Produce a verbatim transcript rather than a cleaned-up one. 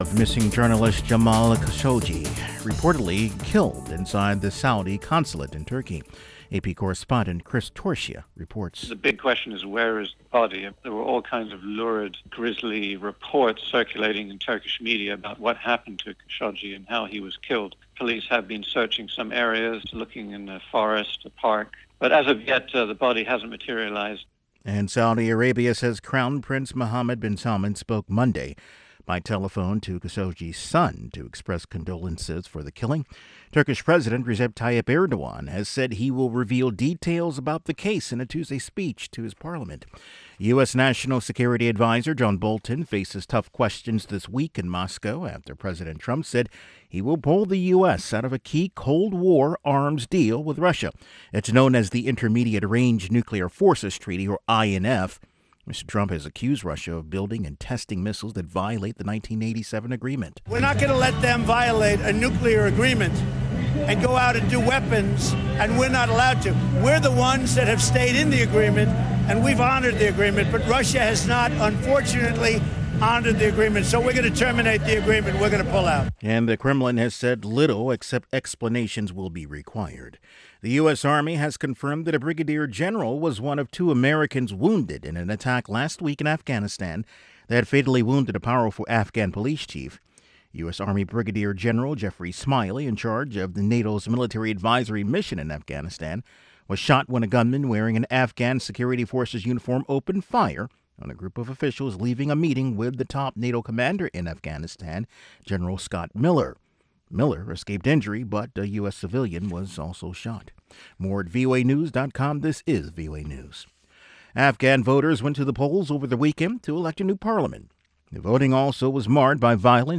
Of missing journalist Jamal Khashoggi, reportedly killed inside the Saudi consulate in Turkey. A P correspondent Chris Torchia reports. The big question is, where is the body? There were all kinds of lurid, grisly reports circulating in Turkish media about what happened to Khashoggi and how he was killed. Police have been searching some areas, looking in the forest, a park, but as of yet, uh, the body hasn't materialized. And Saudi Arabia says Crown Prince Mohammed bin Salman spoke Monday by telephone to Khashoggi's son to express condolences for the killing. Turkish President Recep Tayyip Erdogan has said he will reveal details about the case in a Tuesday speech to his parliament. U S. National Security Advisor John Bolton faces tough questions this week in Moscow after President Trump said he will pull the U S out of a key Cold War arms deal with Russia. It's known as the Intermediate Range Nuclear Forces Treaty, or I N F. Mister Trump has accused Russia of building and testing missiles that violate the nineteen eighty-seven agreement. We're not going to let them violate a nuclear agreement and go out and do weapons, and we're not allowed to. We're the ones that have stayed in the agreement, and we've honored the agreement, but Russia has not, unfortunately, honored the agreement. So we're going to terminate the agreement. We're going to pull out. And the Kremlin has said little except explanations will be required. The U S. Army has confirmed that a brigadier general was one of two Americans wounded in an attack last week in Afghanistan that fatally wounded a powerful Afghan police chief. U S. Army Brigadier General Jeffrey Smiley, in charge of the NATO's military advisory mission in Afghanistan, was shot when a gunman wearing an Afghan security forces uniform opened fire on a group of officials leaving a meeting with the top NATO commander in Afghanistan, General Scott Miller. Miller escaped injury, but a U S civilian was also shot. More at V O A news dot com. This is V O A News. Afghan voters went to the polls over the weekend to elect a new parliament. The voting also was marred by violence